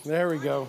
There we go.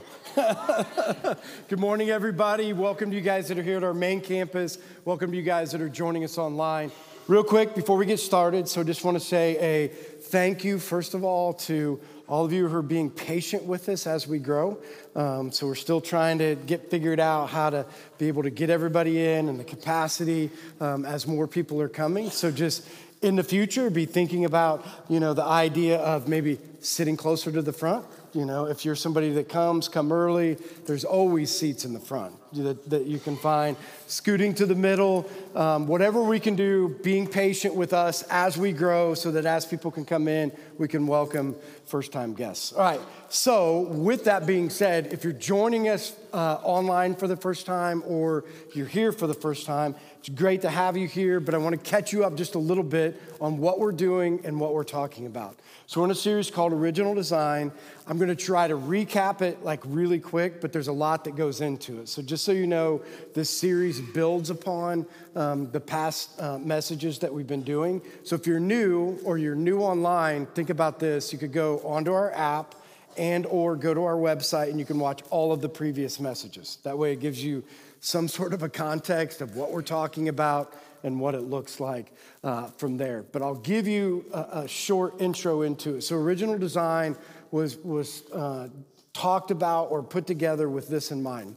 Good morning, everybody. Welcome to you guys that are here at our main campus. Welcome to you guys that are joining us online. Real quick, before we get started, so I just want to say a thank you, first of all, to all of you who are being patient with us as we grow. So we're still trying to get figured out how to be able to get everybody in and the capacity as more people are coming. So just in the future, be thinking about, the idea of maybe sitting closer to the front. If you're somebody that come early, there's always seats in the front that you can find. Scooting to the middle, whatever we can do, being patient with us as we grow so that as people can come in, we can welcome first-time guests. All right, so with that being said, if you're joining us online for the first time or you're here for the first time, it's great to have you here, but I want to catch you up just a little bit on what we're doing and what we're talking about. So we're in a series called Original Design. I'm going to try to recap it really quick, but there's a lot that goes into it. So just so you know, this series builds upon the past messages that we've been doing. So if you're new or you're new online, think about this. You could go onto our app and or go to our website and you can watch all of the previous messages. That way it gives you some sort of a context of what we're talking about and what it looks like from there. But I'll give you a short intro into it. So Original Design was talked about or put together with this in mind.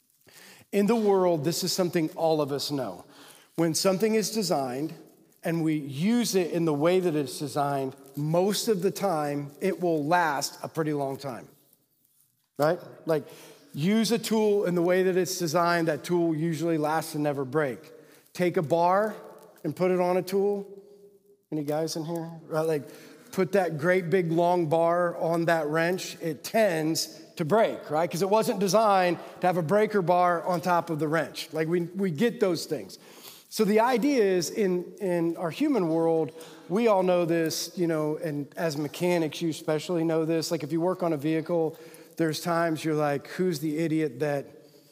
In the world, this is something all of us know. When something is designed and we use it in the way that it's designed, most of the time, it will last a pretty long time, right? Like, use a tool in the way that it's designed, that tool usually lasts and never break. Take a bar and put it on a tool. Any guys in here? Right, put that great big long bar on that wrench, it tends to break, right? Because it wasn't designed to have a breaker bar on top of the wrench. We get those things. So the idea is in our human world, we all know this, and as mechanics, you especially know this. If you work on a vehicle, there's times you're like, who's the idiot that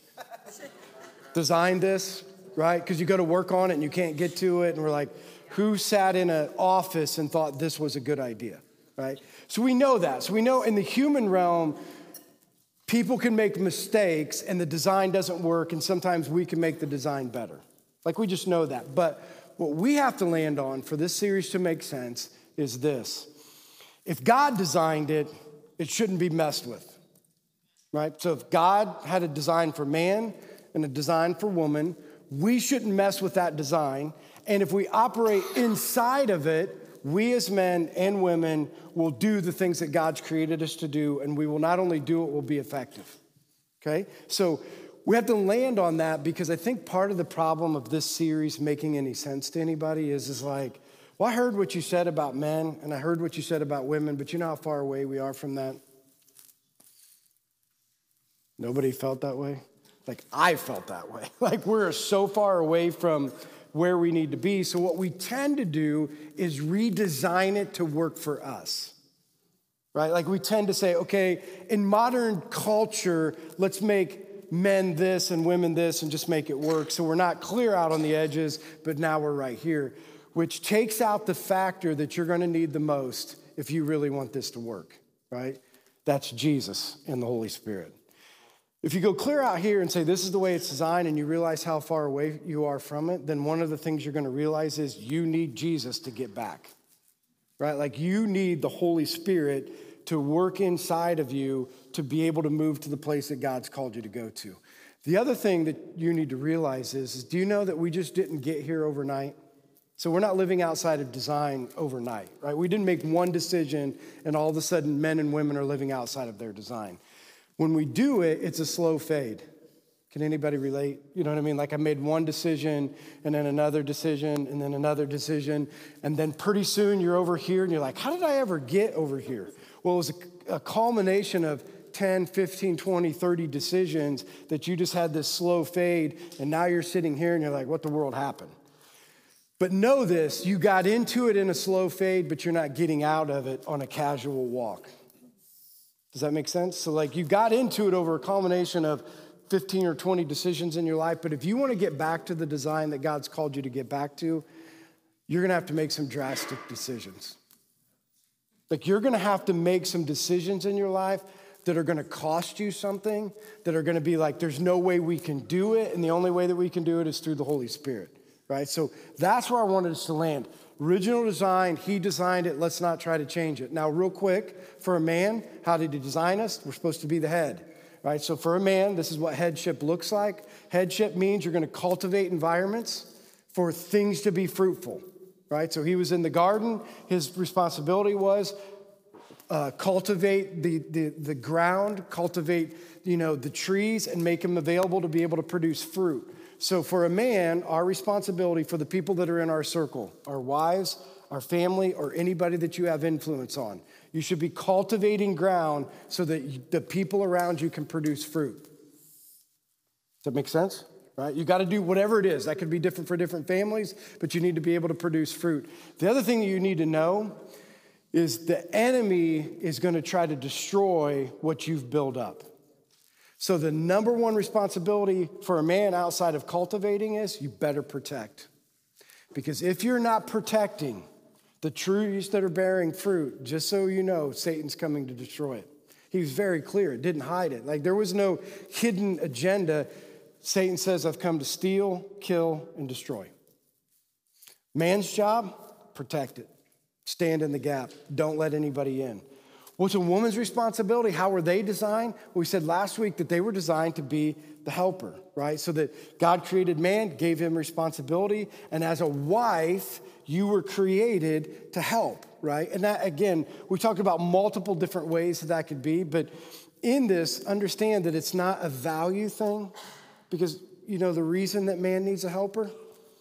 designed this, right? Because you go to work on it and you can't get to it. And we're like, who sat in an office and thought this was a good idea, right? So we know that. So we know in the human realm, people can make mistakes and the design doesn't work. And sometimes we can make the design better. We just know that. But what we have to land on for this series to make sense is this. If God designed it, it shouldn't be messed with. Right? So if God had a design for man and a design for woman, we shouldn't mess with that design. And if we operate inside of it, we as men and women will do the things that God's created us to do, and we will not only do it, we'll be effective. Okay? So we have to land on that because I think part of the problem of this series making any sense to anybody is I heard what you said about men and I heard what you said about women, but you know how far away we are from that? Nobody felt that way? I felt that way. We're so far away from where we need to be. So what we tend to do is redesign it to work for us, right? We tend to say, okay, in modern culture, let's make men this and women this and just make it work. So we're not clear out on the edges, but now we're right here, which takes out the factor that you're going to need the most if you really want this to work, right? That's Jesus and the Holy Spirit. If you go clear out here and say, this is the way it's designed, and you realize how far away you are from it, then one of the things you're going to realize is you need Jesus to get back, right? You need the Holy Spirit to work inside of you to be able to move to the place that God's called you to go to. The other thing that you need to realize is do you know that we just didn't get here overnight? So we're not living outside of design overnight, right? We didn't make one decision and all of a sudden men and women are living outside of their design. When we do it, it's a slow fade. Can anybody relate? You know what I mean? I made one decision and then another decision and then another decision. And then pretty soon you're over here and you're like, how did I ever get over here? Well, it was a culmination of 10, 15, 20, 30 decisions that you just had this slow fade. And now you're sitting here and you're like, what the world happened? But know this, you got into it in a slow fade, but you're not getting out of it on a casual walk. Does that make sense? So you got into it over a culmination of 15 or 20 decisions in your life, but if you want to get back to the design that God's called you to get back to, you're going to have to make some drastic decisions. You're going to have to make some decisions in your life that are gonna cost you something, that are gonna be like, there's no way we can do it, and the only way that we can do it is through the Holy Spirit, right? So that's where I wanted us to land. Original design, he designed it, let's not try to change it. Now, real quick, for a man, how did he design us? We're supposed to be the head, right? So for a man, this is what headship looks like. Headship means you're gonna cultivate environments for things to be fruitful, right? So he was in the garden, his responsibility was cultivate the ground, cultivate, the trees, and make them available to be able to produce fruit. So for a man, our responsibility for the people that are in our circle, our wives, our family, or anybody that you have influence on, you should be cultivating ground so that the people around you can produce fruit. Does that make sense? Right? You got to do whatever it is. That could be different for different families, but you need to be able to produce fruit. The other thing that you need to know is the enemy is going to try to destroy what you've built up. So the number one responsibility for a man outside of cultivating is you better protect. Because if you're not protecting the trees that are bearing fruit, just so you know, Satan's coming to destroy it. He was very clear, didn't hide it. Like there was no hidden agenda. Satan says, I've come to steal, kill, and destroy. Man's job, protect it. Stand in the gap. Don't let anybody in. What's a woman's responsibility? How were they designed? We said last week that they were designed to be the helper, right? So that God created man, gave him responsibility, and as a wife, you were created to help, right? And that, again, we talked about multiple different ways that could be, but in this, understand that it's not a value thing, because the reason that man needs a helper?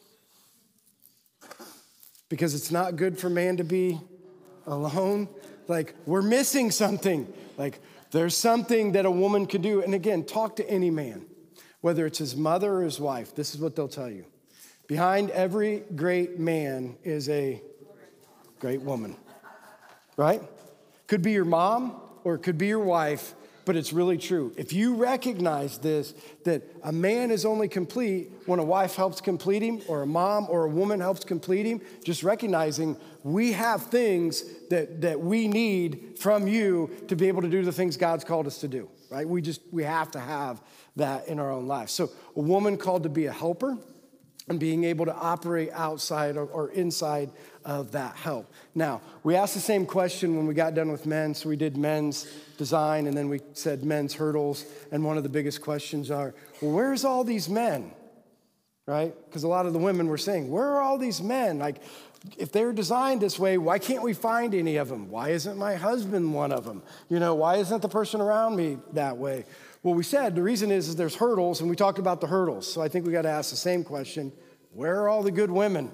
Because it's not good for man to be alone. Like, we're missing something. Like, there's something that a woman could do. And again, talk to any man, whether it's his mother or his wife. This is what they'll tell you. Behind every great man is a great woman, right? Could be your mom or it could be your wife, but it's really true. If you recognize this, that a man is only complete when a wife helps complete him, or a mom or a woman helps complete him, just recognizing we have things that we need from you to be able to do the things God's called us to do, right? We have to have that in our own life. So a woman called to be a helper and being able to operate outside or inside of that help. Now, we asked the same question when we got done with men, so we did men's design, and then we said men's hurdles, and one of the biggest questions are, well, where's all these men, right? Because a lot of the women were saying, where are all these men? Like, if they're designed this way, why can't we find any of them? Why isn't my husband one of them? Why isn't the person around me that way? Well, we said the reason is there's hurdles, and we talked about the hurdles. So I think we got to ask the same question. Where are all the good women?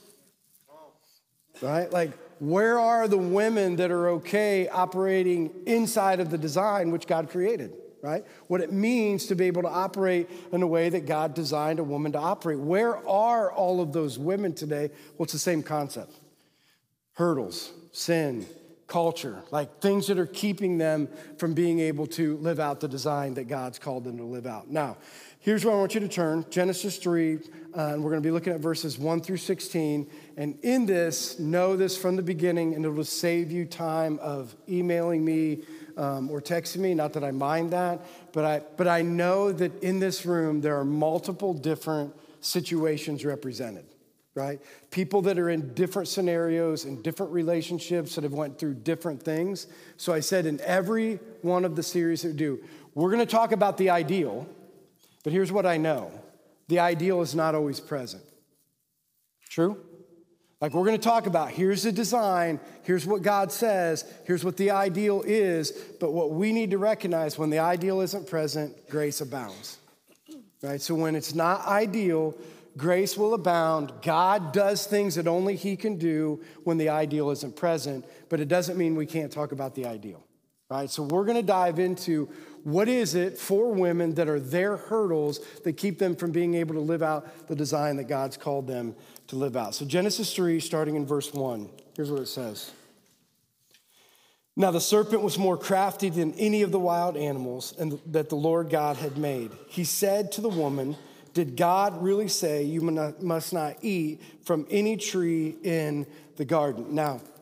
Right? Like, where are the women that are okay operating inside of the design which God created, right? What it means to be able to operate in a way that God designed a woman to operate. Where are all of those women today? Well, it's the same concept. Hurdles, sin, culture, like things that are keeping them from being able to live out the design that God's called them to live out. Now, here's where I want you to turn, Genesis 3, and we're going to be looking at verses 1 through 16. And in this, know this from the beginning, and it will save you time of emailing me or texting me. Not that I mind that, but I know that in this room, there are multiple different situations represented, right? People that are in different scenarios, in different relationships that have went through different things. So I said in every one of the series that we do, we're going to talk about the ideal, but here's what I know. The ideal is not always present. True? Like we're going to talk about, here's the design, here's what God says, here's what the ideal is, but what we need to recognize when the ideal isn't present, grace abounds, right? So when it's not ideal, grace will abound. God does things that only he can do when the ideal isn't present, but it doesn't mean we can't talk about the ideal, right? So we're going to dive into what is it for women that are their hurdles that keep them from being able to live out the design that God's called them to live out. So Genesis 3, starting in verse 1, here's what it says. Now the serpent was more crafty than any of the wild animals that the Lord God had made. He said to the woman, did God really say you must not eat from any tree in the garden? Now,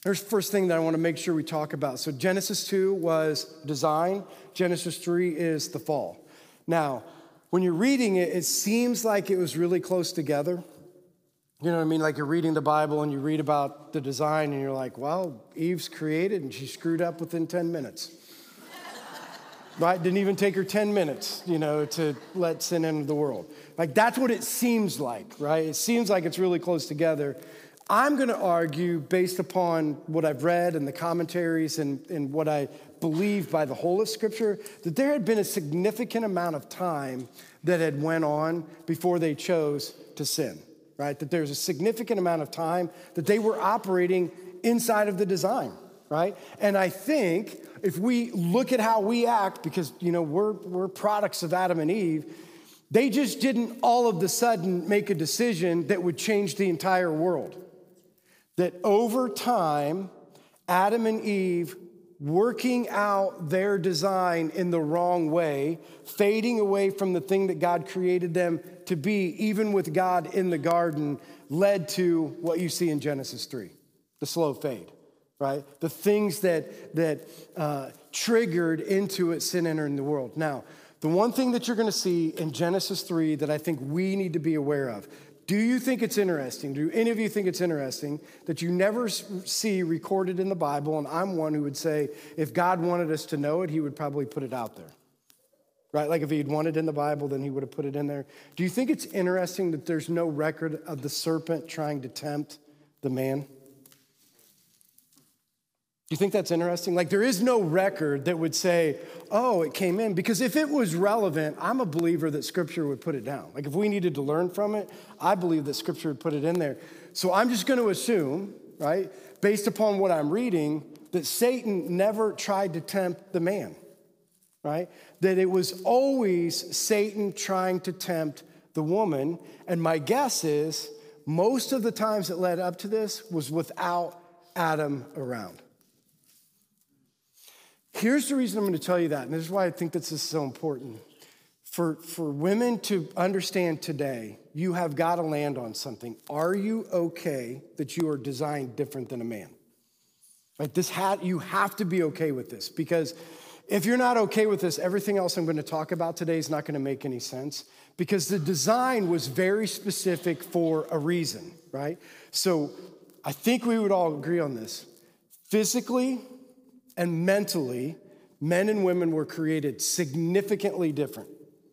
Here's the first thing that I want to make sure we talk about. So Genesis 2 was design. Genesis 3 is the fall. Now, when you're reading it, it seems like it was really close together. You know what I mean? Like you're reading the Bible and you read about the design and you're like, well, Eve's created and she screwed up within 10 minutes. Right? Didn't even take her 10 minutes, to let sin into the world. Like that's what it seems like, right? It seems like it's really close together. I'm going to argue, based upon what I've read and the commentaries and what I believe by the whole of Scripture, that there had been a significant amount of time that had went on before they chose to sin, right? That there's a significant amount of time that they were operating inside of the design, right? And I think if we look at how we act, because, we're products of Adam and Eve, they just didn't all of a sudden make a decision that would change the entire world. That over time, Adam and Eve working out their design in the wrong way, fading away from the thing that God created them to be, even with God in the garden, led to what you see in Genesis 3, the slow fade, right? The things that triggered into it sin entering the world. Now, the one thing that you're going to see in Genesis 3 that I think we need to be aware of, do you think it's interesting? Do any of you think it's interesting that you never see recorded in the Bible? And I'm one who would say, if God wanted us to know it, he would probably put it out there, right? Like if he'd wanted it in the Bible, then he would have put it in there. Do you think it's interesting that there's no record of the serpent trying to tempt the man? Do you think that's interesting? Like there is no record that would say, oh, it came in. Because if it was relevant, I'm a believer that Scripture would put it down. Like if we needed to learn from it, I believe that Scripture would put it in there. So I'm just going to assume, right, based upon what I'm reading, that Satan never tried to tempt the man, right? That it was always Satan trying to tempt the woman. And my guess is most of the times that led up to this was without Adam around. Here's the reason I'm going to tell you that, and this is why I think this is so important. For women to understand today, you have got to land on something. Are you okay that you are designed different than a man? Like you have to be okay with this, because if you're not okay with this, everything else I'm going to talk about today is not going to make any sense, because the design was very specific for a reason, right? So I think we would all agree on this. Physically and mentally, men and women were created significantly different.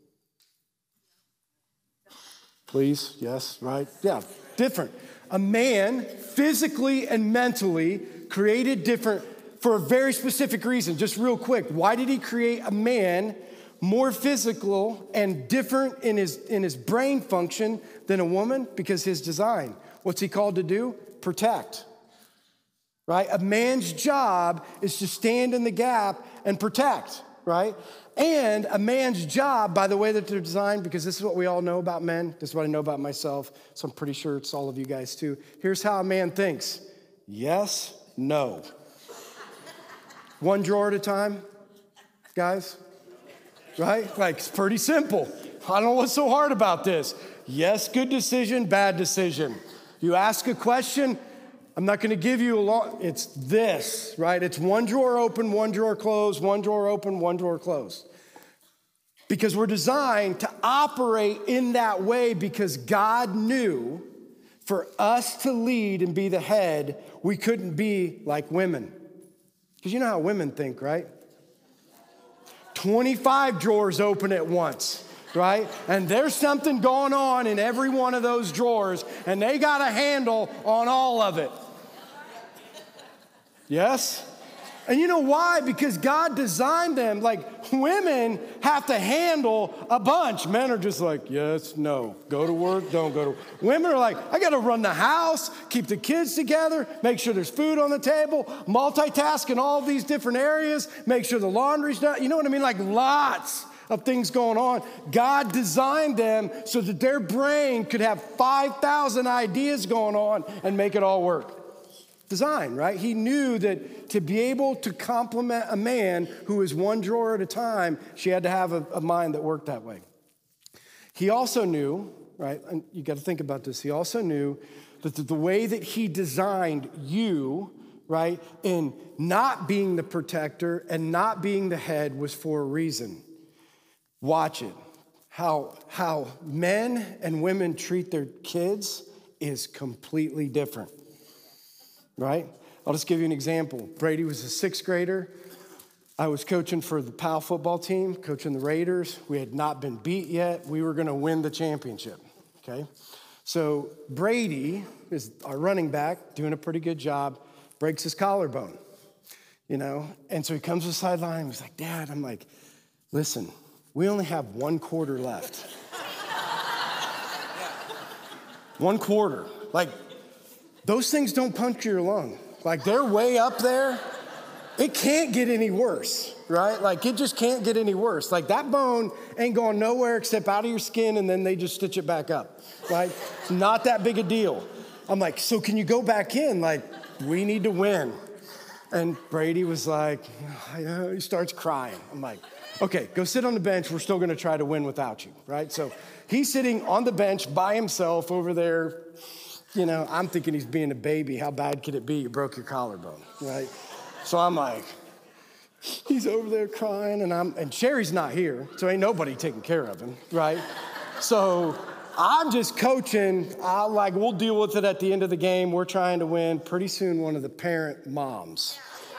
Please, yes, right? Yeah, different. A man, physically and mentally, created different for a very specific reason. Just real quick, why did he create a man more physical and different in his brain function than a woman? Because his design. What's he called to do? Protect. Right? A man's job is to stand in the gap and protect, right? And a man's job, by the way that they're designed, because this is what we all know about men, this is what I know about myself, so I'm pretty sure it's all of you guys too. Here's how a man thinks. Yes, no. One drawer at a time, guys, right? Like, it's pretty simple. I don't know what's so hard about this. Yes, good decision, bad decision. You ask a question, I'm not going to give you a lot. It's this, right? It's one drawer open, one drawer closed, one drawer open, one drawer closed. Because we're designed to operate in that way, because God knew for us to lead and be the head, we couldn't be like women. Because you know how women think, right? 25 drawers open at once, right? And there's something going on in every one of those drawers, and they got a handle on all of it. Yes? And you know why? Because God designed them. Like, women have to handle a bunch. Men are just like, yes, no. Go to work, don't go to work. Women are like, I got to run the house, keep the kids together, make sure there's food on the table, multitask in all these different areas, make sure the laundry's done. You know what I mean? Like, lots of things going on. God designed them so that their brain could have 5,000 ideas going on and make it all work. Design, right? He knew that to be able to complement a man who is one drawer at a time, she had to have a mind that worked that way. He also knew, right, and you got to think about this, he also knew that the way that he designed you, right? And not being the protector and not being the head was for a reason. Watch it. How men and women treat their kids is completely different, right? I'll just give you an example. Brady was a sixth grader. I was coaching for the PAL football team, coaching the Raiders. We had not been beat yet. We were going to win the championship, okay? So Brady is our running back, doing a pretty good job, breaks his collarbone, And so he comes to the sideline. He's like, Dad, I'm like, listen, we only have 1 quarter left. 1 quarter. Like, those things don't puncture your lung. Like, they're way up there. It can't get any worse, right? Like, it just can't get any worse. Like, that bone ain't going nowhere except out of your skin, and then they just stitch it back up, right? It's not that big a deal. I'm like, so can you go back in? Like, we need to win. And Brady was like, he starts crying. I'm like, okay, go sit on the bench. We're still going to try to win without you, right? So he's sitting on the bench by himself over there. I'm thinking he's being a baby. How bad could it be? You broke your collarbone, right? So I'm like, he's over there crying, and Sherry's not here, so ain't nobody taking care of him, right? So I'm just coaching. We'll deal with it at the end of the game. We're trying to win. Pretty soon, one of the parent moms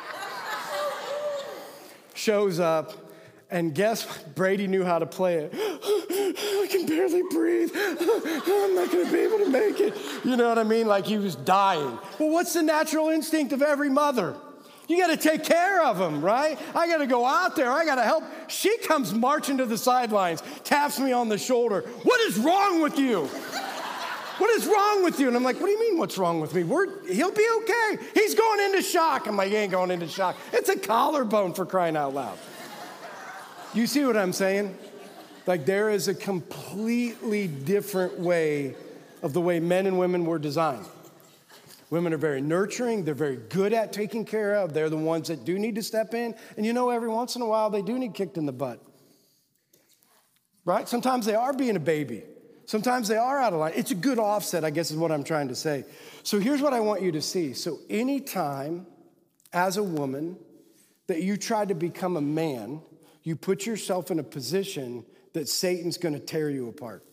shows up, and guess what? Brady knew how to play it. I can barely breathe. I'm not going to be able to make it. You know what I mean? Like he was dying. Well, what's the natural instinct of every mother? You got to take care of him, right? I got to go out there. I got to help. She comes marching to the sidelines, taps me on the shoulder. What is wrong with you? What is wrong with you? And I'm like, what do you mean what's wrong with me? He'll be okay. He's going into shock. I'm like, he ain't going into shock. It's a collarbone, for crying out loud. You see what I'm saying? Like, there is a completely different way of the way men and women were designed. Women are very nurturing. They're very good at taking care of. They're the ones that do need to step in. And every once in a while, they do need kicked in the butt. Right? Sometimes they are being a baby. Sometimes they are out of line. It's a good offset, I guess is what I'm trying to say. So here's what I want you to see. So anytime, as a woman, that you try to become a man, you put yourself in a position that Satan's going to tear you apart.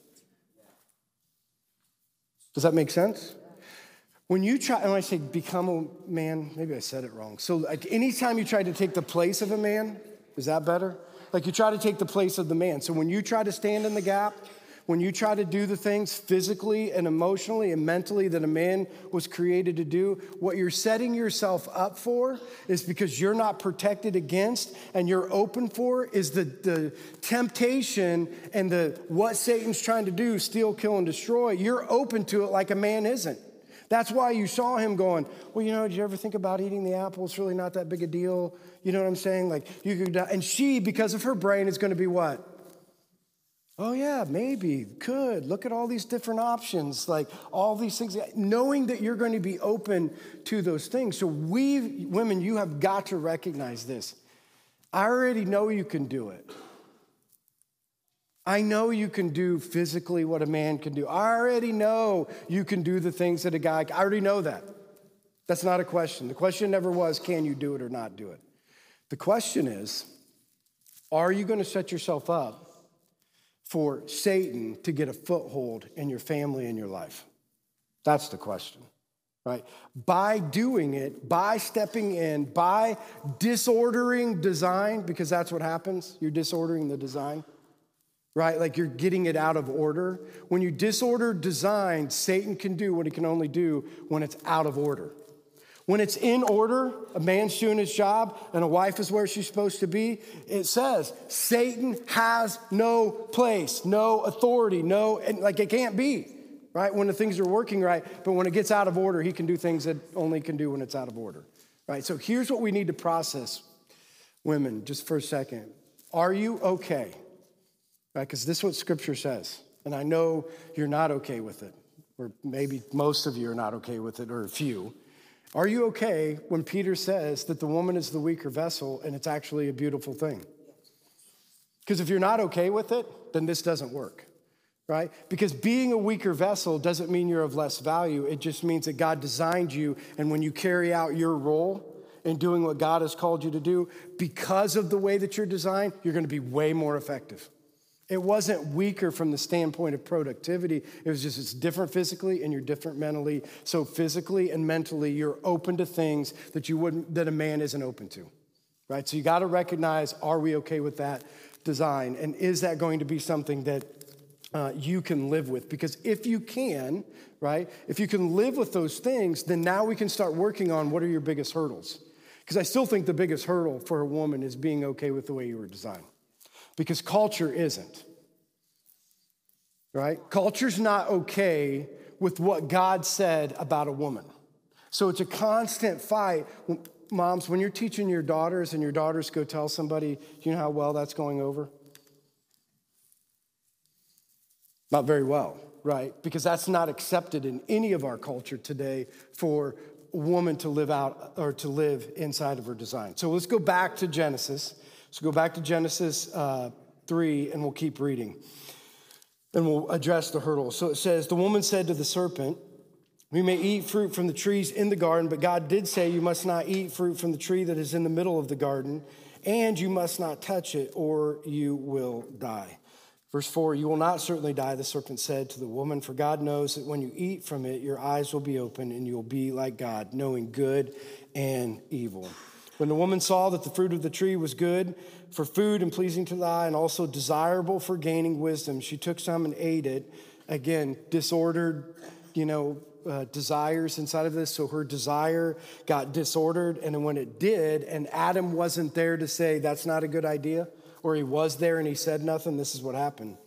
Does that make sense? When I say become a man, maybe I said it wrong. So like anytime you try to take the place of a man, is that better? Like you try to take the place of the man. So when you try to stand in the gap, when you try to do the things physically and emotionally and mentally that a man was created to do, what you're setting yourself up for is because you're not protected against and you're open for is the temptation and what Satan's trying to do, steal, kill, and destroy. You're open to it like a man isn't. That's why you saw him going, well, did you ever think about eating the apple? It's really not that big a deal. You know what I'm saying? Like you could die. And she, because of her brain, is going to be what? Oh yeah, maybe, could. Look at all these different options, like all these things, knowing that you're going to be open to those things. So women, you have got to recognize this. I already know you can do it. I know you can do physically what a man can do. I already know you can do the things that a guy can. I already know that. That's not a question. The question never was, can you do it or not do it? The question is, are you going to set yourself up for Satan to get a foothold in your family and your life? That's the question, right? By doing it, by stepping in, by disordering design, because that's what happens. You're disordering the design. Right? Like you're getting it out of order. When you disorder design, Satan can do what he can only do when it's out of order. When it's in order, a man's doing his job and a wife is where she's supposed to be, it says Satan has no place, no authority, it can't be, right? When the things are working right, but when it gets out of order, he can do things that only can do when it's out of order, right? So here's what we need to process, women, just for a second. Are you okay? Right, because this is what Scripture says. And I know you're not okay with it, or maybe most of you are not okay with it, or a few. Are you okay when Peter says that the woman is the weaker vessel and it's actually a beautiful thing? Because if you're not okay with it, then this doesn't work. right? Because being a weaker vessel doesn't mean you're of less value. It just means that God designed you, and when you carry out your role in doing what God has called you to do, because of the way that you're designed, you're going to be way more effective. It wasn't weaker from the standpoint of productivity. It was just it's different physically and you're different mentally. So physically and mentally, you're open to things that a man isn't open to, right? So you got to recognize, are we okay with that design? And is that going to be something that you can live with? Because if you can, right, if you can live with those things, then now we can start working on what are your biggest hurdles. Because I still think the biggest hurdle for a woman is being okay with the way you were designed. Because culture isn't, right? Culture's not okay with what God said about a woman. So it's a constant fight. Moms, when you're teaching your daughters and your daughters go tell somebody, do you know how well that's going over? Not very well, right? Because that's not accepted in any of our culture today for a woman to live out or to live inside of her design. So let's go back to Genesis. So go back to Genesis 3, and we'll keep reading. And we'll address the hurdle. So it says, the woman said to the serpent, we may eat fruit from the trees in the garden, but God did say you must not eat fruit from the tree that is in the middle of the garden, and you must not touch it, or you will die. Verse 4, you will not certainly die, the serpent said to the woman, for God knows that when you eat from it, your eyes will be open, and you will be like God, knowing good and evil. When the woman saw that the fruit of the tree was good for food and pleasing to the eye and also desirable for gaining wisdom, she took some and ate it. Again, disordered, desires inside of this. So her desire got disordered. And then when it did, and Adam wasn't there to say, that's not a good idea, or he was there and he said nothing, this is what happened.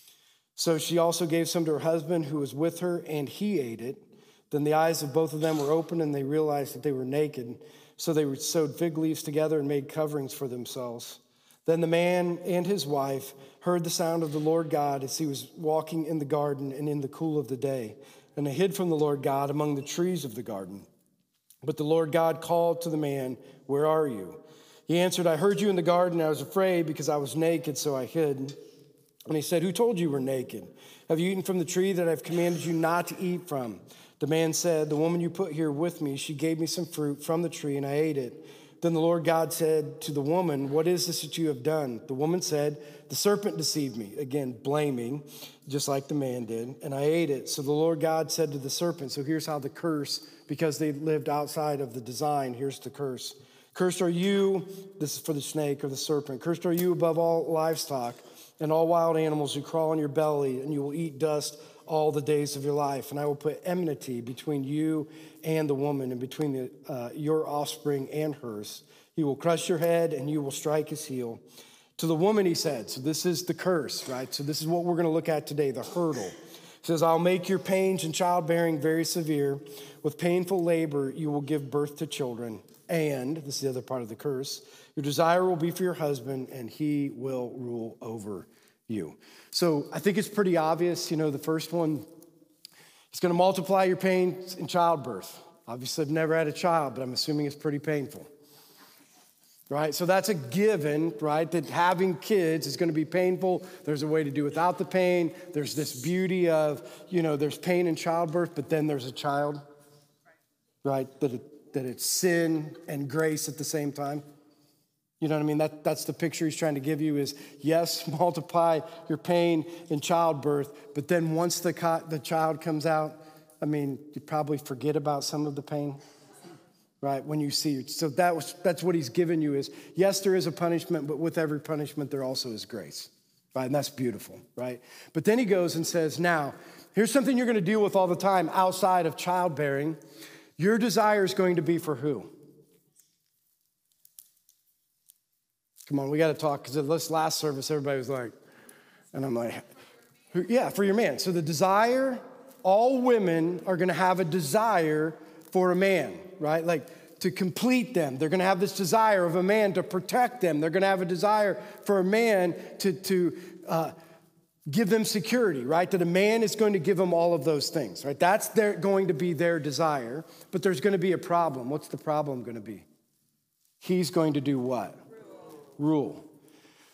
So she also gave some to her husband who was with her, and he ate it. Then the eyes of both of them were open, and they realized that they were naked. So they sewed fig leaves together and made coverings for themselves. Then the man and his wife heard the sound of the Lord God as he was walking in the garden and in the cool of the day. And they hid from the Lord God among the trees of the garden. But the Lord God called to the man, where are you? He answered, I heard you in the garden. I was afraid because I was naked, so I hid. And he said, who told you were naked? Have you eaten from the tree that I've commanded you not to eat from? The man said, the woman you put here with me, she gave me some fruit from the tree, and I ate it. Then the Lord God said to the woman, what is this that you have done? The woman said, the serpent deceived me. Again, blaming, just like the man did, and I ate it. So the Lord God said to the serpent, so here's how the curse, because they lived outside of the design, here's the curse. Cursed are you, this is for the snake or the serpent, cursed are you above all livestock and all wild animals who crawl on your belly, and you will eat dust all the days of your life. And I will put enmity between you and the woman, and between your offspring and hers. He will crush your head, and you will strike his heel. To the woman he said, so this is the curse, right? So this is what we're going to look at today, the hurdle. It says, I'll make your pains in childbearing very severe. With painful labor, you will give birth to children. And, this is the other part of the curse, your desire will be for your husband, and he will rule over you. So I think it's pretty obvious, the first one, it's going to multiply your pains in childbirth. Obviously, I've never had a child, but I'm assuming it's pretty painful, right? So that's a given, right, that having kids is going to be painful. There's a way to do without the pain. There's this beauty of, there's pain in childbirth, but then there's a child, right, that it's sin and grace at the same time. You know what I mean? That's the picture he's trying to give you is, yes, multiply your pain in childbirth, but then once the child comes out, you probably forget about some of the pain, right, when you see it. So that's what he's given you is, yes, there is a punishment, but with every punishment, there also is grace, right? And that's beautiful, right? But then he goes and says, now, here's something you're going to deal with all the time outside of childbearing. Your desire is going to be for who? Come on, we got to talk, because at this last service, everybody was like, and I'm like, yeah, for your man. So the desire, all women are going to have a desire for a man, right? Like to complete them. They're going to have this desire of a man to protect them. They're going to have a desire for a man to give them security, right? That a man is going to give them all of those things, right? That's going to be their desire, but there's going to be a problem. What's the problem going to be? He's going to do what? Rule.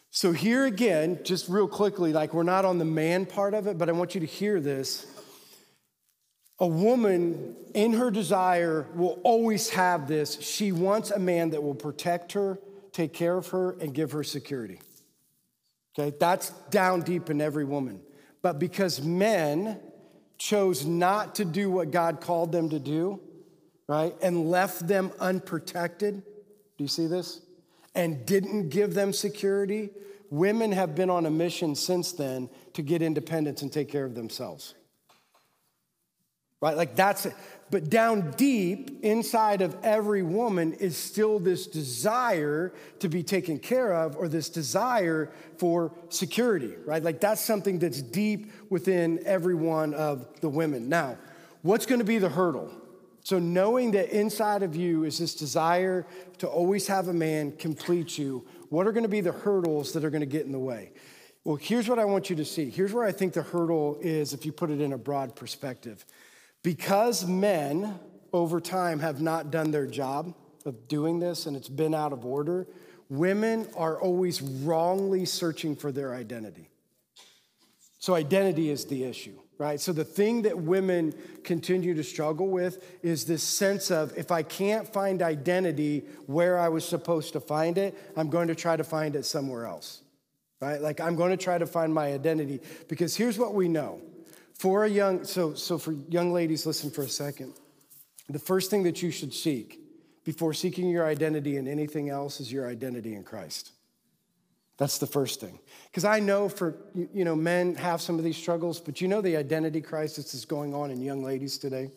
So here again, just real quickly, like we're not on the man part of it, but I want you to hear this. A woman in her desire will always have this. She wants a man that will protect her, take care of her, and give her security. Okay, that's down deep in every woman. But because men chose not to do what God called them to do, right, and left them unprotected, do you see this? And didn't give them security, women have been on a mission since then to get independence and take care of themselves. Right, like that's it. But down deep inside of every woman is still this desire to be taken care of, or this desire for security, right? Like that's something that's deep within every one of the women. Now, what's going to be the hurdle? So knowing that inside of you is this desire to always have a man complete you, what are going to be the hurdles that are going to get in the way? Well, here's what I want you to see. Here's where I think the hurdle is if you put it in a broad perspective. Because men over time have not done their job of doing this and it's been out of order, women are always wrongly searching for their identity. So identity is the issue, right? So the thing that women continue to struggle with is this sense of, if I can't find identity where I was supposed to find it, I'm going to try to find it somewhere else, right? Like I'm going to try to find my identity, because here's what we know. For young ladies, listen for a second. The first thing that you should seek before seeking your identity in anything else is your identity in Christ. That's the first thing. Because I know men have some of these struggles, but the identity crisis is going on in young ladies today.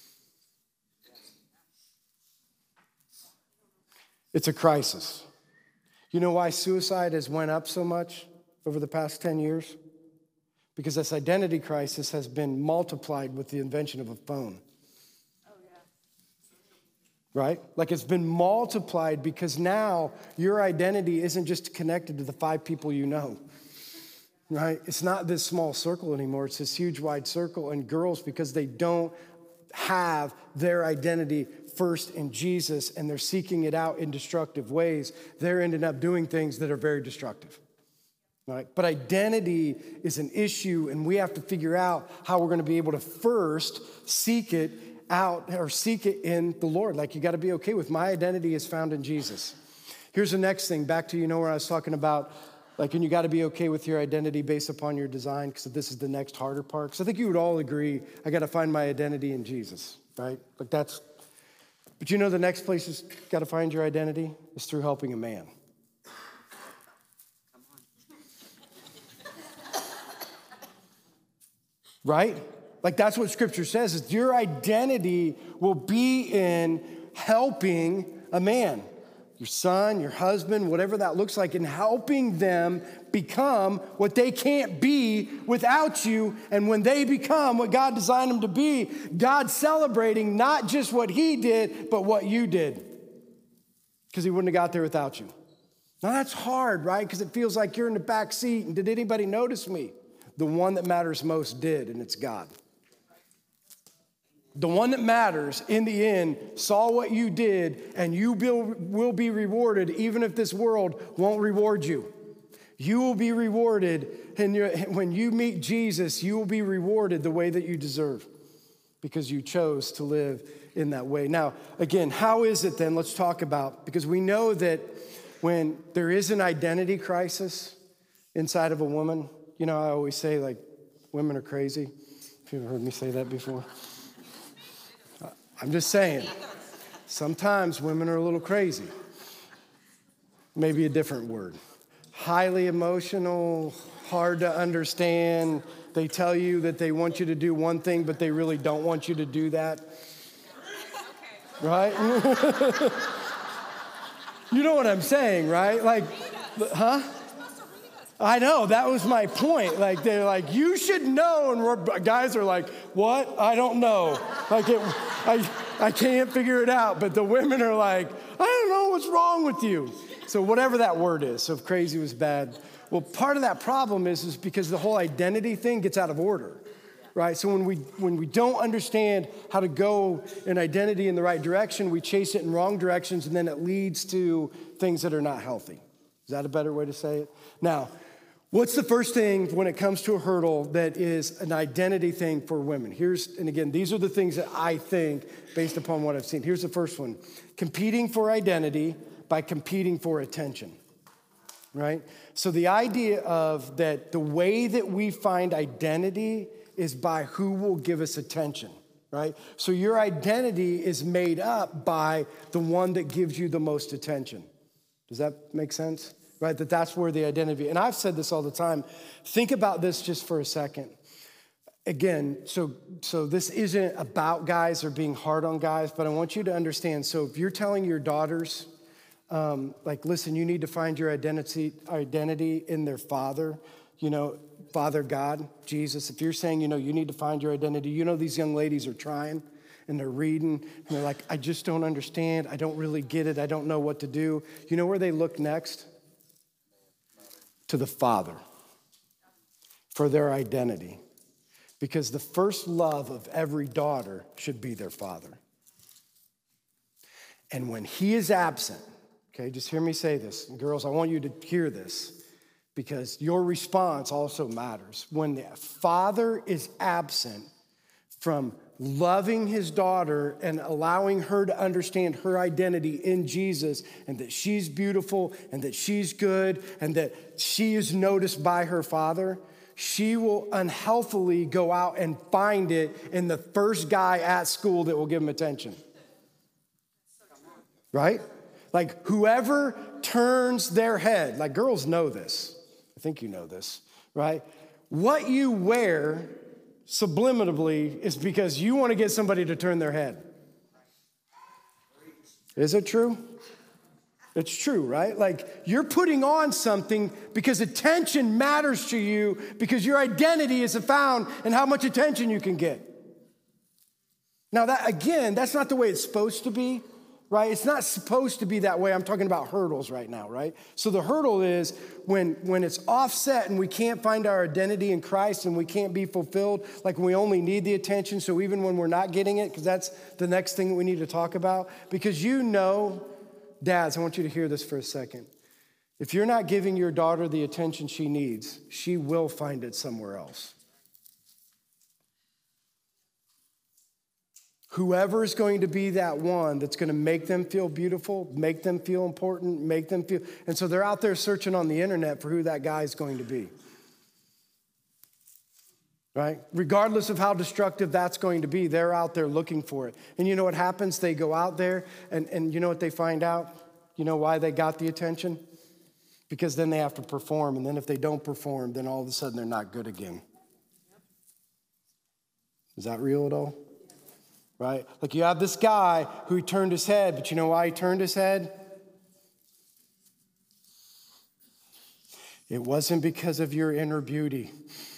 It's a crisis. You know why suicide has went up so much over the past 10 years? Because this identity crisis has been multiplied with the invention of a phone. Oh, yeah. Right? Like it's been multiplied because now your identity isn't just connected to the 5 people you know. Right? It's not this small circle anymore. It's this huge wide circle. And girls, because they don't have their identity first in Jesus and they're seeking it out in destructive ways, they're ending up doing things that are very destructive. Right? But identity is an issue, and we have to figure out how we're going to be able to first seek it out or seek it in the Lord. Like you got to be okay with my identity is found in Jesus. Here's the next thing, back to where I was talking about, like, and you got to be okay with your identity based upon your design, because this is the next harder part. Because I think you would all agree, I got to find my identity in Jesus, right? Like but the next place is got to find your identity is through helping a man. Right? Like that's what scripture says, is your identity will be in helping a man, your son, your husband, whatever that looks like, in helping them become what they can't be without you. And when they become what God designed them to be, God's celebrating not just what he did, but what you did, because he wouldn't have got there without you. Now that's hard, right? Because it feels like you're in the back seat and did anybody notice me? The one that matters most did, and it's God. The one that matters in the end saw what you did, and you will be rewarded even if this world won't reward you. You will be rewarded, and when you meet Jesus, you will be rewarded the way that you deserve because you chose to live in that way. Now, again, how is it then? Let's talk about, because we know that when there is an identity crisis inside of a woman, I always say, like, women are crazy. If you've heard me say that before. I'm just saying, sometimes women are a little crazy. Maybe a different word. Highly emotional, hard to understand. They tell you that they want you to do one thing, but they really don't want you to do that. Right? You know what I'm saying, right? Like, huh? I know, that was my point. Like, they're like, you should know. And guys are like, what? I don't know. Like, I can't figure it out. But the women are like, I don't know what's wrong with you. So whatever that word is, so if crazy was bad. Well, part of that problem is because the whole identity thing gets out of order, right? So when we don't understand how to go an identity in the right direction, we chase it in wrong directions, and then it leads to things that are not healthy. Is that a better way to say it? Now, what's the first thing when it comes to a hurdle that is an identity thing for women? And again, these are the things that I think based upon what I've seen. Here's the first one. Competing for identity by competing for attention, right? So the idea of that the way that we find identity is by who will give us attention, right? So your identity is made up by the one that gives you the most attention. Does that make sense? Right, that's where the identity, and I've said this all the time. Think about this just for a second. Again, so this isn't about guys or being hard on guys, but I want you to understand. So if you're telling your daughters, listen, you need to find your identity in their father, Father God, Jesus. If you're saying, you need to find your identity, these young ladies are trying and they're reading and they're like, I just don't understand. I don't really get it. I don't know what to do. You know where they look next? To the Father for their identity. Because the first love of every daughter should be their father. And when he is absent, okay, just hear me say this. And girls, I want you to hear this because your response also matters. When the father is absent from loving his daughter and allowing her to understand her identity in Jesus and that she's beautiful and that she's good and that she is noticed by her father, she will unhealthily go out and find it in the first guy at school that will give him attention. Right? Like whoever turns their head, like girls know this. I think you know this, right? What you wear subliminally is because you want to get somebody to turn their head. Is it true? It's true, right? Like you're putting on something because attention matters to you because your identity is found in how much attention you can get. Now that's not the way it's supposed to be, right? It's not supposed to be that way. I'm talking about hurdles right now, right? So the hurdle is when it's offset and we can't find our identity in Christ and we can't be fulfilled, like we only need the attention. So even when we're not getting it, because that's the next thing that we need to talk about, because dads, I want you to hear this for a second. If you're not giving your daughter the attention she needs, she will find it somewhere else. Whoever is going to be that one that's going to make them feel beautiful, make them feel important, make them feel, and so they're out there searching on the internet for who that guy is going to be. Right? Regardless of how destructive that's going to be, they're out there looking for it. And you know what happens? They go out there and you know what they find out? You know why they got the attention? Because then they have to perform. And then if they don't perform, then all of a sudden they're not good again. Is that real at all? Right? Like you have this guy who turned his head, but you know why he turned his head? It wasn't because of your inner beauty.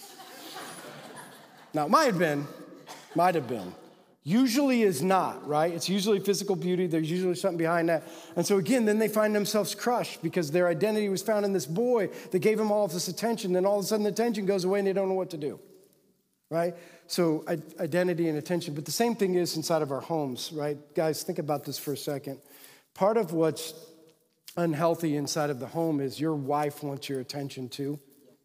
Now, it might have been. Usually is not, right? It's usually physical beauty. There's usually something behind that. And so again, then they find themselves crushed because their identity was found in this boy that gave them all of this attention. Then all of a sudden the attention goes away and they don't know what to do, right? So identity and attention. But the same thing is inside of our homes, right? Guys, think about this for a second. Part of what's unhealthy inside of the home is your wife wants your attention too.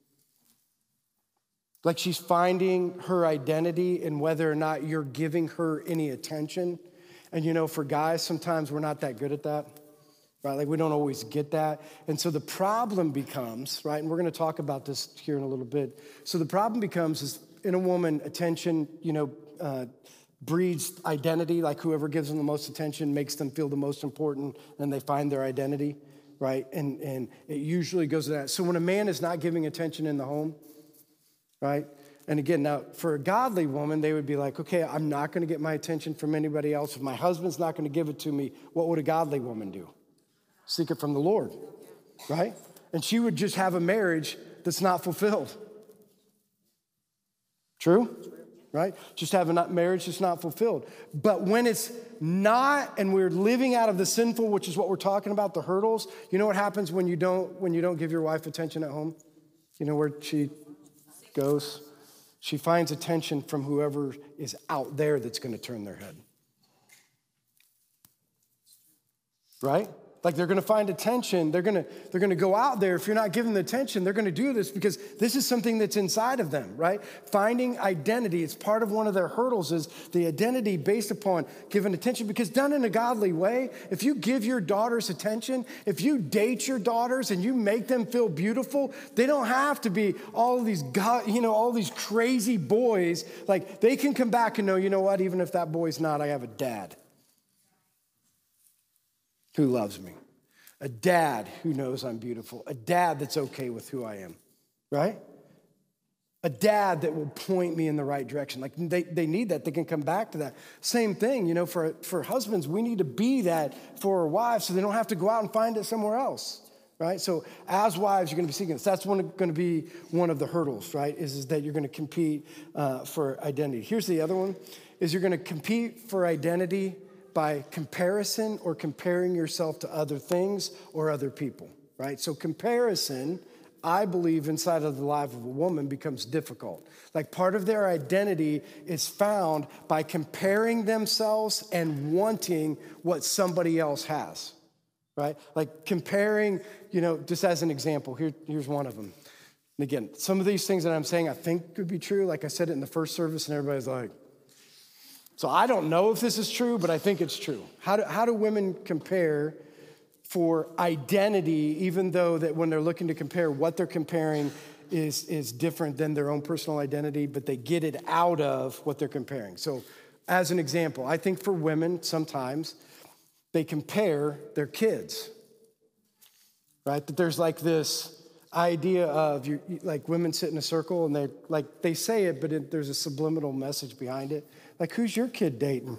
Like she's finding her identity in whether or not you're giving her any attention. And for guys, sometimes we're not that good at that, right? Like we don't always get that. And so the problem becomes, right? And we're going to talk about this here in a little bit. So the problem becomes is in a woman, attention, breeds identity. Like whoever gives them the most attention makes them feel the most important and they find their identity, right? And it usually goes to that. So when a man is not giving attention in the home, right? And again, now for a godly woman, they would be like, okay, I'm not going to get my attention from anybody else. If my husband's not going to give it to me, what would a godly woman do? Seek it from the Lord, right? And she would just have a marriage that's not fulfilled. True? Right? Just have a marriage that's not fulfilled. But when it's not, and we're living out of the sinful, which is what we're talking about, the hurdles, you know what happens when you don't give your wife attention at home? You know where she goes? She finds attention from whoever is out there that's going to turn their head. Right? Like they're gonna find attention. They're gonna go out there. If you're not giving them attention, they're gonna do this because this is something that's inside of them, right? Finding identity, it's part of one of their hurdles is the identity based upon giving attention, because done in a godly way, if you give your daughters attention, if you date your daughters and you make them feel beautiful, they don't have to be all of these all these crazy boys. Like they can come back and know, you know what, even if that boy's not, I have a dad who loves me, a dad who knows I'm beautiful, a dad that's okay with who I am, right? A dad that will point me in the right direction. Like they need that. They can come back to that. Same thing, for husbands, we need to be that for our wives so they don't have to go out and find it somewhere else, right? So as wives, you're gonna be seeking this. That's gonna be one of the hurdles, right? Is that you're gonna compete for identity. Here's the other one, is you're gonna compete for identity by comparison or comparing yourself to other things or other people, right? So comparison, I believe, inside of the life of a woman becomes difficult. Like part of their identity is found by comparing themselves and wanting what somebody else has, right? Like comparing, just as an example, here's one of them. And again, some of these things that I'm saying I think could be true. Like I said it in the first service and everybody's like, so I don't know if this is true, but I think it's true. How do women compare for identity, even though that when they're looking to compare, what they're comparing is different than their own personal identity, but they get it out of what they're comparing. So as an example, I think for women, sometimes they compare their kids, right? That there's like this idea of like women sit in a circle and they say it, but there's a subliminal message behind it. Like, who's your kid dating?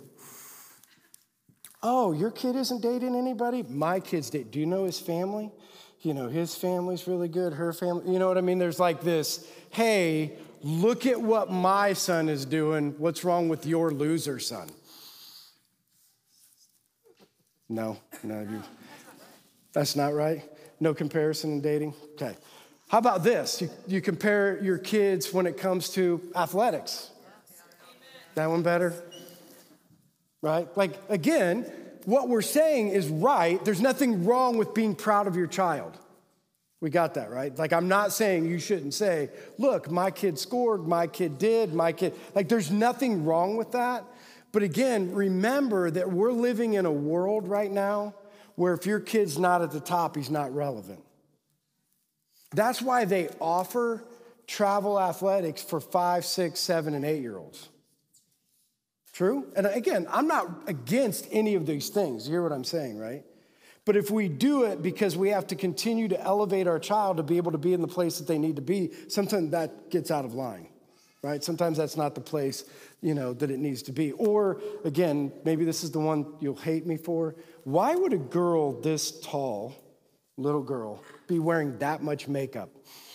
Oh, your kid isn't dating anybody? My kid's dating. Do you know his family? His family's really good, her family. You know what I mean? There's like this, hey, look at what my son is doing. What's wrong with your loser son? No, none of you. That's not right? No comparison in dating? Okay. How about this? You compare your kids when it comes to athletics. That one better? Right? Like, again, what we're saying is right. There's nothing wrong with being proud of your child. We got that, right? Like, I'm not saying you shouldn't say, look, my kid scored, my kid did, my kid. Like, there's nothing wrong with that. But again, remember that we're living in a world right now where if your kid's not at the top, he's not relevant. That's why they offer travel athletics for 5, 6, 7, and 8-year-olds. True? And again, I'm not against any of these things. You hear what I'm saying, right? But if we do it because we have to continue to elevate our child to be able to be in the place that they need to be, sometimes that gets out of line, right? Sometimes that's not the place, that it needs to be. Or again, maybe this is the one you'll hate me for. Why would a girl this tall, little girl, be wearing that much makeup?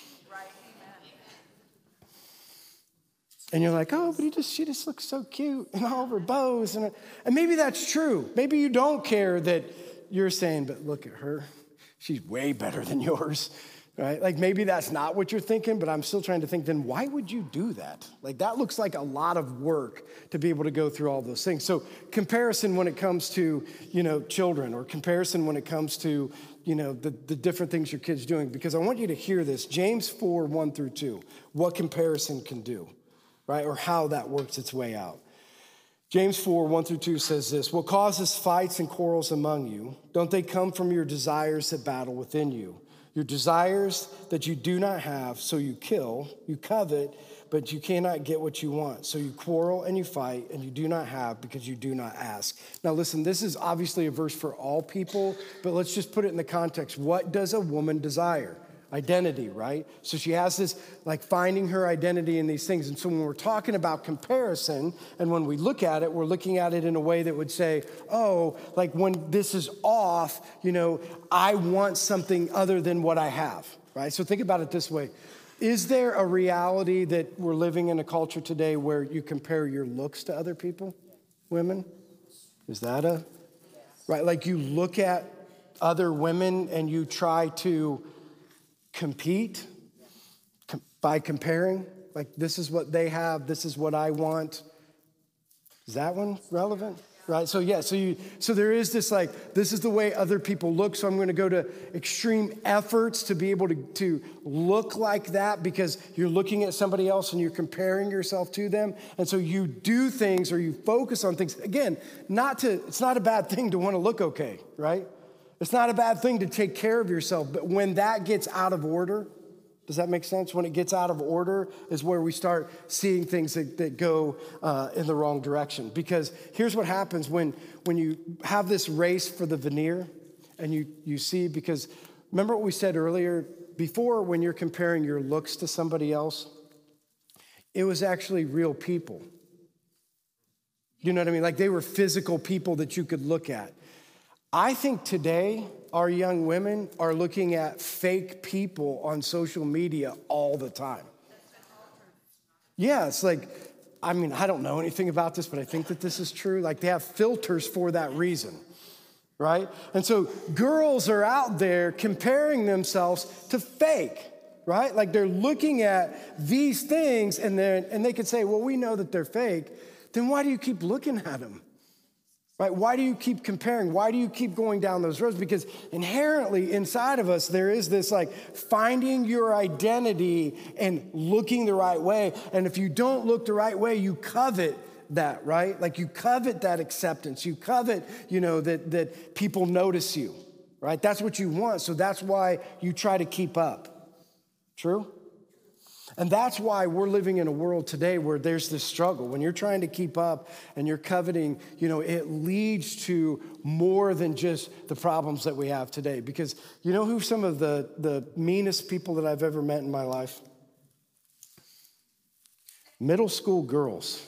And you're like, oh, but she just looks so cute and all of her bows. And maybe that's true. Maybe you don't care that you're saying, but look at her. She's way better than yours, right? Like maybe that's not what you're thinking, but I'm still trying to think, then why would you do that? Like that looks like a lot of work to be able to go through all those things. So comparison when it comes to, children, or comparison when it comes to, the different things your kid's doing, because I want you to hear this. James 4, 1-2, what comparison can do. Right? Or how that works its way out. James 4, 1-2 says this, what causes fights and quarrels among you? Don't they come from your desires that battle within you? Your desires that you do not have, so you kill, you covet, but you cannot get what you want. So you quarrel and you fight, and you do not have because you do not ask. Now listen, this is obviously a verse for all people, but let's just put it in the context. What does a woman desire? Identity, right? So she has this, like finding her identity in these things. And so when we're talking about comparison, and when we look at it, we're looking at it in a way that would say, oh, like when this is off, I want something other than what I have, right? So think about it this way. Is there a reality that we're living in a culture today where you compare your looks to other people, women? Is that right? Like you look at other women and you try to compete by comparing, like this is what they have, this is what I want. Is that one relevant? right? So there is this like, this is the way other people look, so I'm gonna go to extreme efforts to be able to look like that because you're looking at somebody else and you're comparing yourself to them. And so you do things or you focus on things. Again, it's not a bad thing to wanna look okay, right? It's not a bad thing to take care of yourself, but when that gets out of order, does that make sense? When it gets out of order is where we start seeing things that go in the wrong direction. Because here's what happens when you have this race for the veneer and you see, because remember what we said earlier, before when you're comparing your looks to somebody else, it was actually real people. You know what I mean? Like they were physical people that you could look at. I think today, our young women are looking at fake people on social media all the time. Yeah, it's like, I mean, I don't know anything about this, but I think that this is true. Like they have filters for that reason, right? And so girls are out there comparing themselves to fake, right? Like they're looking at these things and they could say, well, we know that they're fake. Then why do you keep looking at them? Right? Why do you keep comparing? Why do you keep going down those roads? Because inherently inside of us, there is this like finding your identity and looking the right way. And if you don't look the right way, you covet that, right? Like you covet that acceptance. You covet, that people notice you, right? That's what you want. So that's why you try to keep up. True? And that's why we're living in a world today where there's this struggle. When you're trying to keep up and you're coveting, it leads to more than just the problems that we have today. Because you know who some of the meanest people that I've ever met in my life? Middle school girls.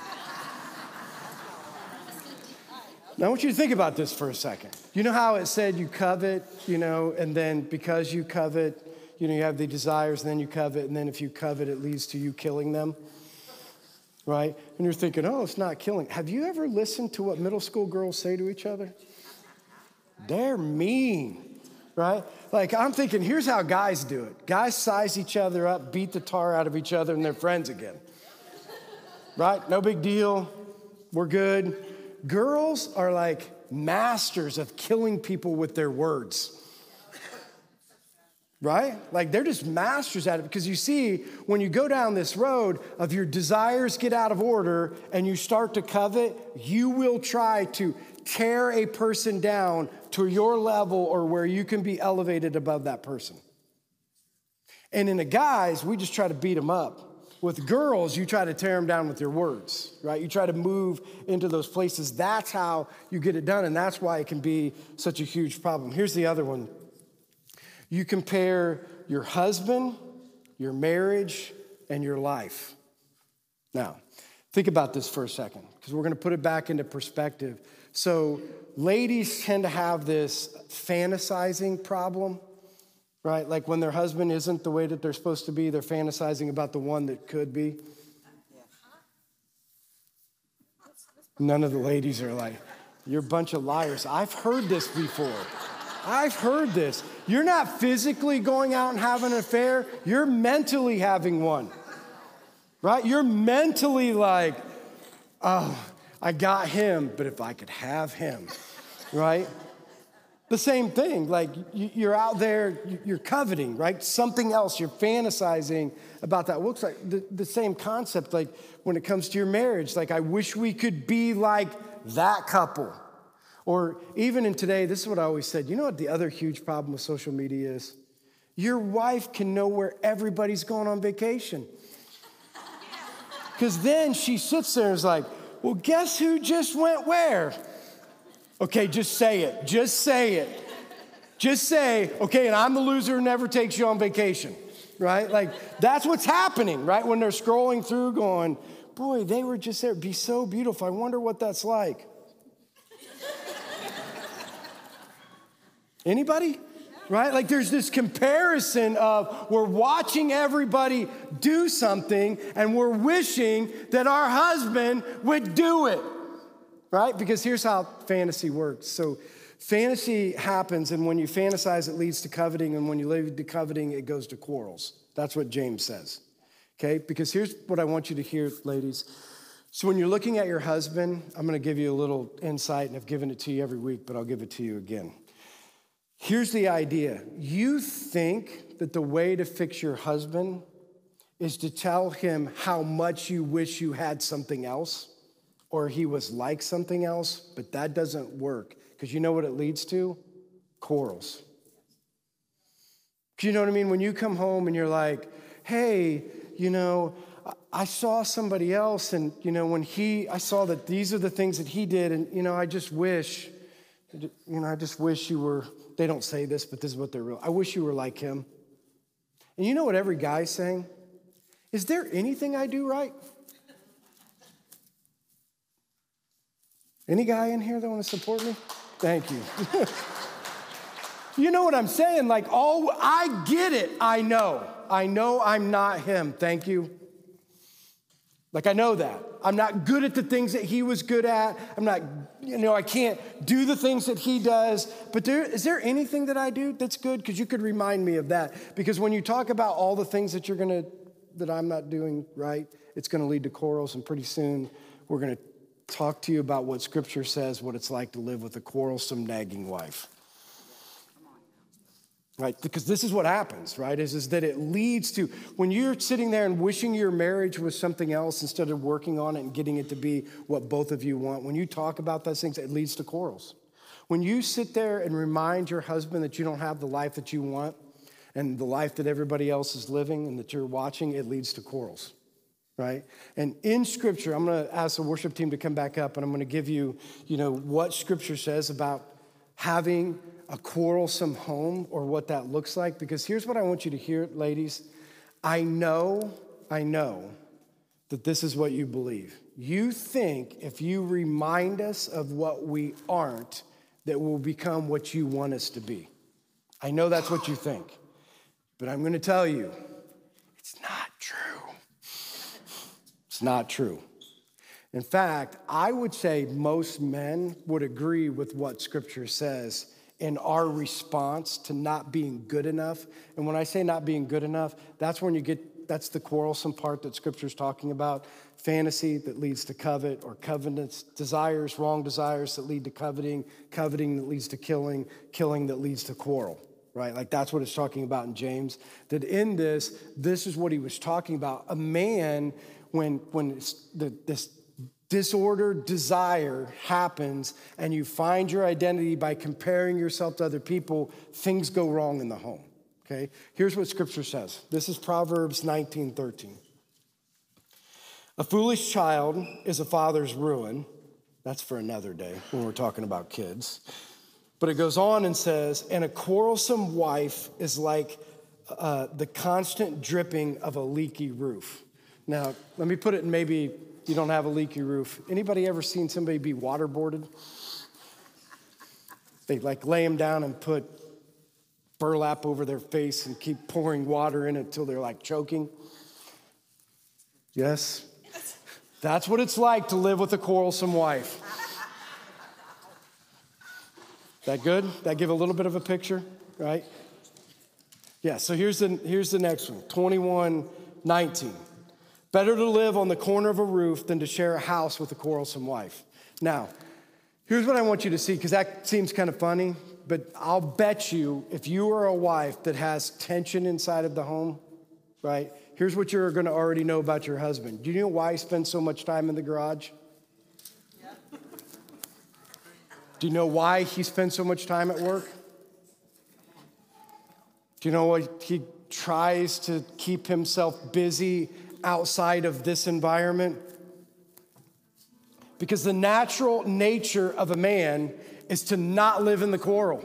Now I want you to think about this for a second. You know how it said you covet, and then because you covet, you have the desires, and then you covet, and then if you covet, it leads to you killing them, right? And you're thinking, oh, it's not killing. Have you ever listened to what middle school girls say to each other? They're mean, right? Like I'm thinking, here's how guys do it. Guys size each other up, beat the tar out of each other, and they're friends again, right? No big deal. We're good. Girls are like masters of killing people with their words. Right? Like they're just masters at it because you see, when you go down this road of your desires get out of order and you start to covet, you will try to tear a person down to your level or where you can be elevated above that person. And in the guys, we just try to beat them up. With girls, you try to tear them down with your words, right? You try to move into those places. That's how you get it done, and that's why it can be such a huge problem. Here's the other one. You compare your husband, your marriage, and your life. Now, think about this for a second, because we're going to put it back into perspective. So ladies tend to have this fantasizing problem, right? Like when their husband isn't the way that they're supposed to be, they're fantasizing about the one that could be. None of the ladies are like, you're a bunch of liars. I've heard this before. I've heard this. You're not physically going out and having an affair. You're mentally having one, right? You're mentally like, oh, I got him, but if I could have him, right? The same thing, like you're out there, you're coveting, right? Something else, you're fantasizing about that. Looks like the same concept, like when it comes to your marriage, like I wish we could be like that couple. Or even in today, this is what I always said. You know what the other huge problem with social media is? Your wife can know where everybody's going on vacation. Because then she sits there and is like, well, guess who just went where? Okay, just say it. Just say it. Just say, okay, and I'm the loser who never takes you on vacation, right? Like, that's what's happening, right? When they're scrolling through going, boy, they were just there. It'd be so beautiful. I wonder what that's like. Anybody? Right? Like there's this comparison of we're watching everybody do something and we're wishing that our husband would do it. Right? Because here's how fantasy works. So fantasy happens, and when you fantasize, it leads to coveting, and when you lead to coveting, it goes to quarrels. That's what James says. Okay? Because here's what I want you to hear, ladies. So when you're looking at your husband, I'm going to give you a little insight, and I've given it to you every week, but I'll give it to you again. Here's the idea. You think that the way to fix your husband is to tell him how much you wish you had something else or he was like something else, but that doesn't work because you know what it leads to? Quarrels. You know what I mean? When you come home and you're like, hey, I saw somebody else and, I saw that these are the things that he did and, I just wish you were, they don't say this, but this is what they're real. I wish you were like him. And you know what every guy's saying? Is there anything I do right? Any guy in here that want to support me? Thank you. You know what I'm saying? Like, I get it. I know I'm not him. Thank you. Like, I know that. I'm not good at the things that he was good at. I'm not, I can't do the things that he does. But is there anything that I do that's good? Because you could remind me of that. Because when you talk about all the things that that I'm not doing right, it's going to lead to quarrels. And pretty soon, we're going to talk to you about what Scripture says, what it's like to live with a quarrelsome, nagging wife. Right? Because this is what happens, right? Is that it leads to, when you're sitting there and wishing your marriage was something else instead of working on it and getting it to be what both of you want, when you talk about those things, it leads to quarrels. When you sit there and remind your husband that you don't have the life that you want and the life that everybody else is living and that you're watching, it leads to quarrels, right? And in Scripture, I'm going to ask the worship team to come back up and I'm going to give you, what Scripture says about having a quarrelsome home or what that looks like, because here's what I want you to hear, ladies. I know that this is what you believe. You think if you remind us of what we aren't, that we'll become what you want us to be. I know that's what you think, but I'm going to tell you, it's not true. It's not true. In fact, I would say most men would agree with what Scripture says in our response to not being good enough. And when I say not being good enough, that's that's the quarrelsome part that Scripture's talking about. Fantasy that leads to covet, or covetous desires, wrong desires that lead to coveting, coveting that leads to killing, killing that leads to quarrel, right? Like that's what it's talking about in James. That in this is what he was talking about. A man, when this disordered desire happens and you find your identity by comparing yourself to other people, things go wrong in the home, okay? Here's what Scripture says. This is Proverbs 19:13. A foolish child is a father's ruin. That's for another day when we're talking about kids. But it goes on and says, and a quarrelsome wife is like the constant dripping of a leaky roof. Now, let me put it in maybe you don't have a leaky roof. Anybody ever seen somebody be waterboarded? They lay them down and put burlap over their face and keep pouring water in it until they're choking. Yes? That's what it's like to live with a quarrelsome wife. That good? That give a little bit of a picture, right? Yeah, so here's the next one, 21:19. Better to live on the corner of a roof than to share a house with a quarrelsome wife. Now, here's what I want you to see, because that seems kind of funny, but I'll bet you if you are a wife that has tension inside of the home, right? Here's what you're going to already know about your husband. Do you know why he spends so much time in the garage? Yeah. Do you know why he spends so much time at work? Do you know why he tries to keep himself busy outside of this environment? Because the natural nature of a man is to not live in the quarrel.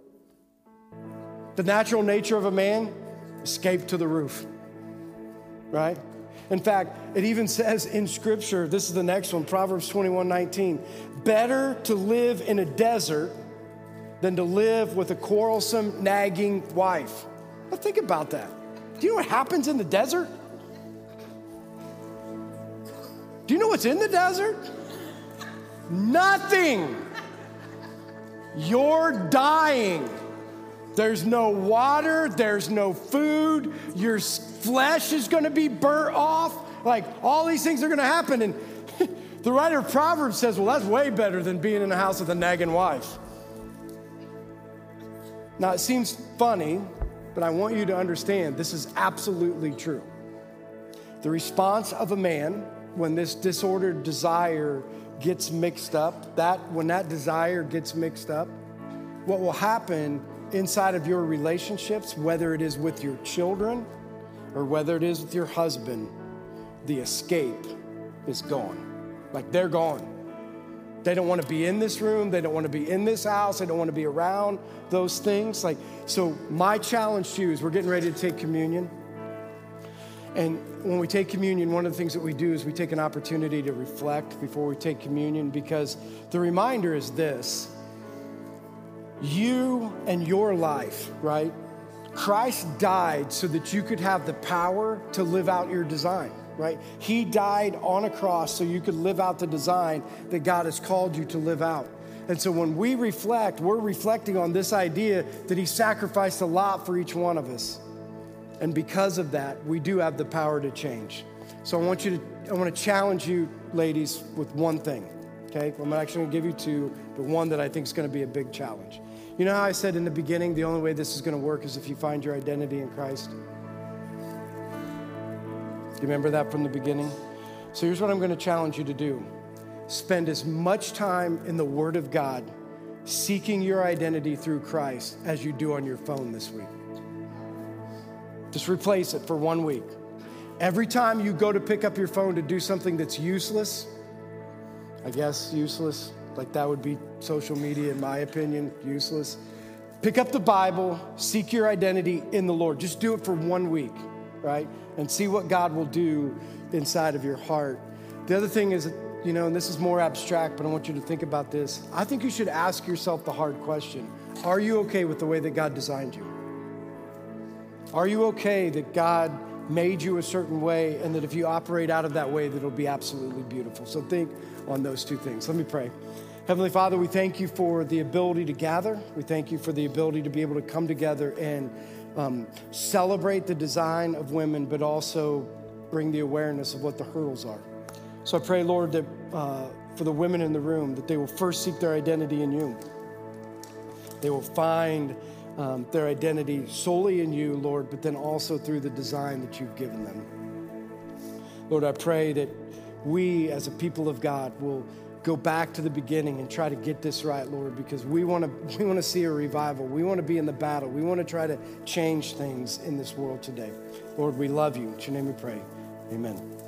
The natural nature of a man, escape to the roof, right? In fact, it even says in Scripture, this is the next one, Proverbs 21:19, better to live in a desert than to live with a quarrelsome, nagging wife. Now think about that. Do you know what happens in the desert? Do you know what's in the desert? Nothing. You're dying. There's no water, there's no food, your flesh is gonna be burnt off. All these things are gonna happen. And The writer of Proverbs says, well, that's way better than being in a house with a nagging wife. Now, it seems funny, but I want you to understand this is absolutely true. The response of a man when this disordered desire gets mixed up, when that desire gets mixed up, what will happen inside of your relationships, whether it is with your children or whether it is with your husband, the escape is gone. Like they're gone. They don't want to be in this room. They don't want to be in this house. They don't want to be around those things. So my challenge to you is we're getting ready to take communion. And when we take communion, one of the things that we do is we take an opportunity to reflect before we take communion, because the reminder is this: you and your life, right? Christ died so that you could have the power to live out your design, right? He died on a cross so you could live out the design that God has called you to live out. And so when we reflect, we're reflecting on this idea that he sacrificed a lot for each one of us. And because of that, we do have the power to change. So I want to challenge you, ladies, with one thing, okay? I'm actually gonna give you two, but one that I think is gonna be a big challenge. You know how I said in the beginning, the only way this is gonna work is if you find your identity in Christ? Do you remember that from the beginning? So here's what I'm gonna challenge you to do. Spend as much time in the Word of God seeking your identity through Christ as you do on your phone this week. Just replace it for 1 week. Every time you go to pick up your phone to do something that's useless, I guess useless, like that would be social media, in my opinion, useless. Pick up the Bible, seek your identity in the Lord. Just do it for 1 week, right? And see what God will do inside of your heart. The other thing is, and this is more abstract, but I want you to think about this. I think you should ask yourself the hard question. Are you okay with the way that God designed you? Are you okay that God made you a certain way and that if you operate out of that way, that it'll be absolutely beautiful? So think on those two things. Let me pray. Heavenly Father, we thank you for the ability to gather. We thank you for the ability to be able to come together and celebrate the design of women, but also bring the awareness of what the hurdles are. So I pray, Lord, that for the women in the room, that they will first seek their identity in you. They will find their identity solely in you, Lord, but then also through the design that you've given them. Lord, I pray that we as a people of God will go back to the beginning and try to get this right, Lord, because we want to see a revival. We want to be in the battle. We want to try to change things in this world today. Lord, we love you. In your name we pray. Amen.